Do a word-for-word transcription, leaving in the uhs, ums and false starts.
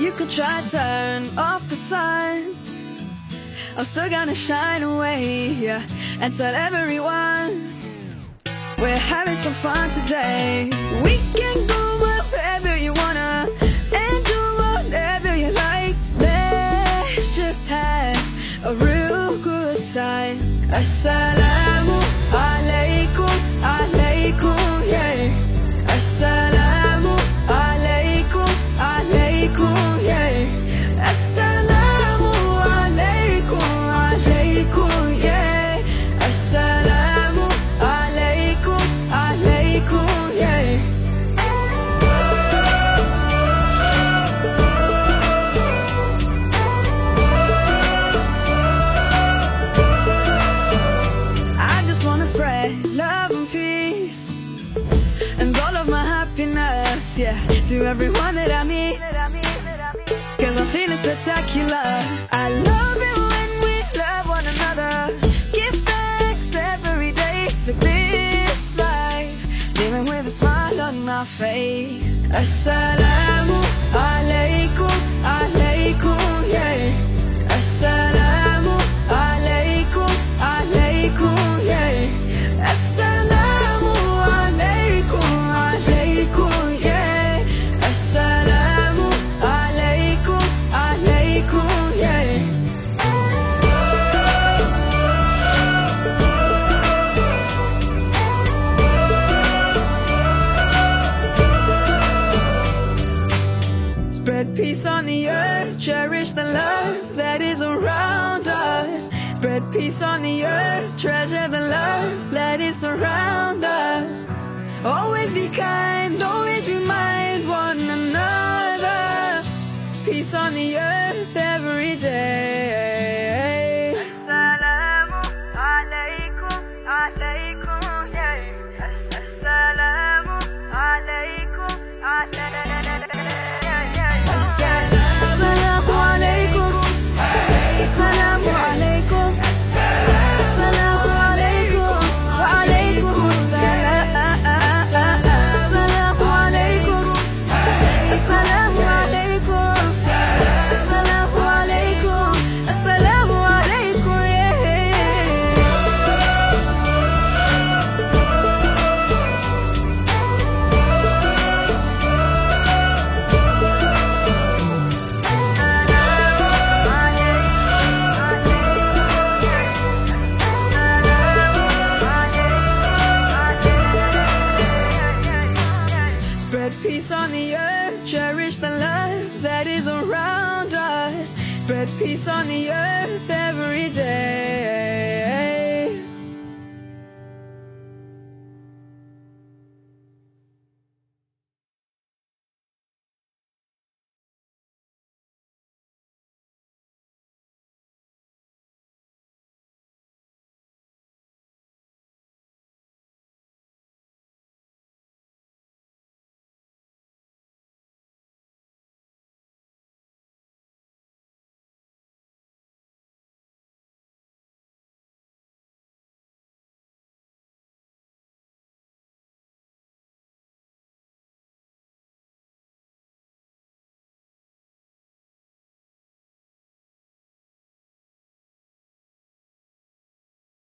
You could try to turn off the sun, I'm still gonna shine away, yeah, and tell everyone we're having some fun today. We can go wherever you wanna and do whatever you like. Let's just have a real good time. Assalamu alaikum, alaikum, yeah. Assalamu alaikum, alaikum, yeah. Assalamu alaikum, alaikum, yeah. Assalamu alaikum, alaikum, yeah. I just wanna spread love and peace and all of my happiness, yeah, to everyone that I meet, cause I'm feeling spectacular. I love it when we love one another. Give thanks every day for this life, living with a smile on my face. Assalamu alaikum, alaikum, yeah. Assalamu alaikum, alaikum, yeah. Assalamu alaikum, alaikum, yeah. Assalamu alaikum, alaikum, yeah. Spread peace on the earth, cherish the love that is around us. Spread peace on the earth, treasure the love that is around us. Always be kind, always remind one another. Peace on the earth every day. Assalamu alaikum, alaikum, yeah. Assalamu alaikum, alaikum. Assalamu alaikum, assalamu alaikum, assalamu alaikum, wa alaikum assalam. Assalamu alaikum, assalamu alaikum, assalamu alaikum, assalamu alaikum, yeah. Spread peace on the earth, cherish the love that is around us. Spread peace on the earth every